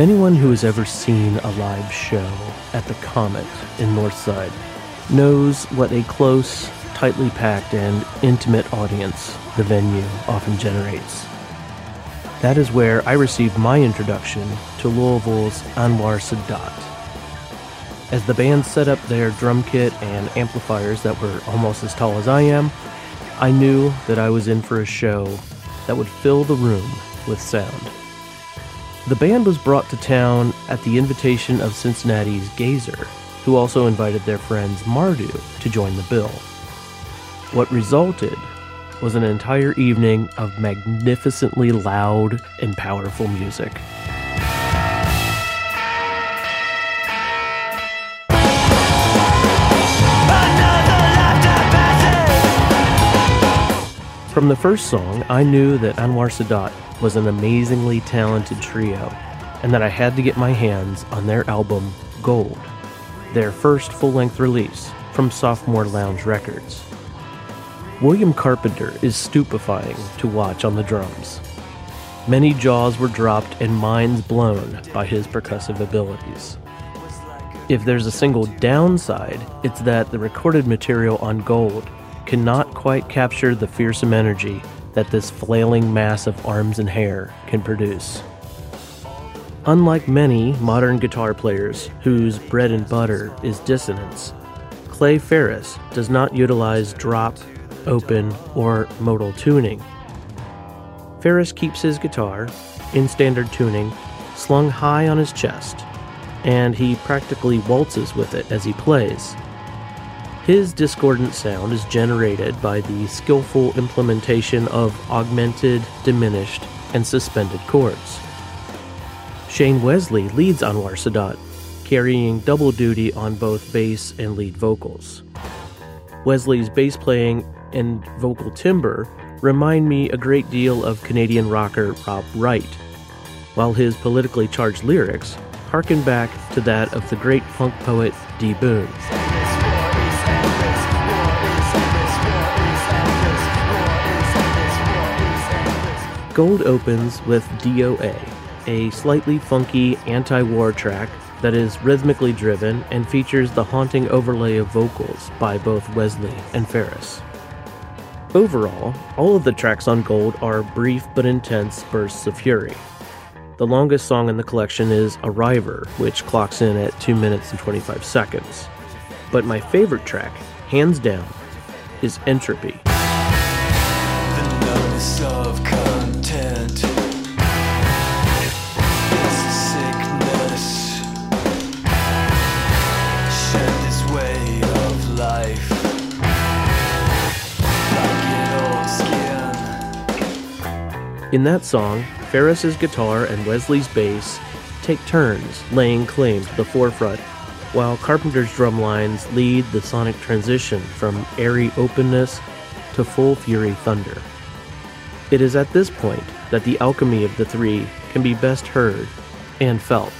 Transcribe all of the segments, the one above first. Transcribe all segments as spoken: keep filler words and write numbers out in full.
Anyone who has ever seen a live show at the Comet in Northside knows what a close, tightly packed, and intimate audience the venue often generates. That is where I received my introduction to Louisville's Anwar Sadat. As the band set up their drum kit and amplifiers that were almost as tall as I am, I knew that I was in for a show that would fill the room with sound. The band was brought to town at the invitation of Cincinnati's Gazer, who also invited their friends Mardu to join the bill. What resulted was an entire evening of magnificently loud and powerful music. From the first song, I knew that Anwar Sadat was an amazingly talented trio, and that I had to get my hands on their album, Gold, their first full-length release from Sophomore Lounge Records. William Carpenter is stupefying to watch on the drums. Many jaws were dropped and minds blown by his percussive abilities. If there's a single downside, it's that the recorded material on Gold cannot quite capture the fearsome energy that this flailing mass of arms and hair can produce. Unlike many modern guitar players whose bread and butter is dissonance, Clay Ferris does not utilize drop, open, or modal tuning. Ferris keeps his guitar, in standard tuning, slung high on his chest, and he practically waltzes with it as he plays. His discordant sound is generated by the skillful implementation of augmented, diminished, and suspended chords. Shane Wesley leads Anwar Sadat, carrying double duty on both bass and lead vocals. Wesley's bass playing and vocal timbre remind me a great deal of Canadian rocker Rob Wright, while his politically charged lyrics harken back to that of the great funk poet D. Boon. Gold opens with D O A, a slightly funky anti-war track that is rhythmically driven and features the haunting overlay of vocals by both Wesley and Ferris. Overall, all of the tracks on Gold are brief but intense bursts of fury. The longest song in the collection is Arriver, which clocks in at two minutes and twenty-five seconds. But my favorite track, hands down, is Entropy. The numbness of content is a sickness, shed this way of life like an old skin. In that song, Ferris's guitar and Wesley's bass take turns laying claim to the forefront, while Carpenter's drum lines lead the sonic transition from airy openness to full fury thunder. It is at this point that the alchemy of the three can be best heard and felt.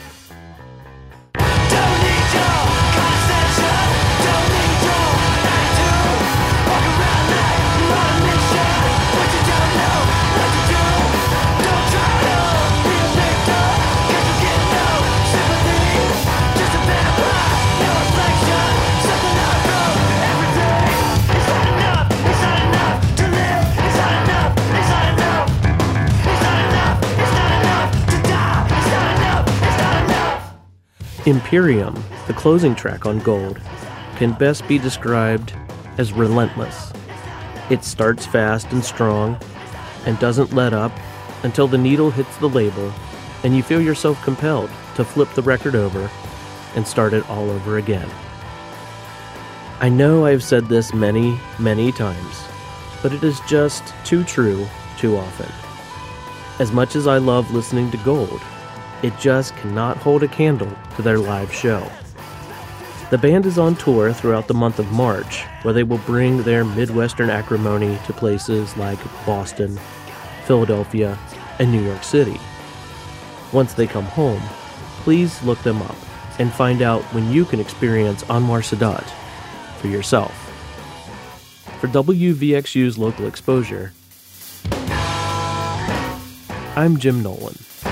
Imperium, the closing track on Gold, can best be described as relentless. It starts fast and strong and doesn't let up until the needle hits the label and you feel yourself compelled to flip the record over and start it all over again. I know I've said this many, many times, but it is just too true too often. As much as I love listening to Gold, it just cannot hold a candle to their live show. The band is on tour throughout the month of March, where they will bring their Midwestern acrimony to places like Boston, Philadelphia, and New York City. Once they come home, please look them up and find out when you can experience Anwar Sadat for yourself. For W V X U's Local Exposure, I'm Jim Nolan.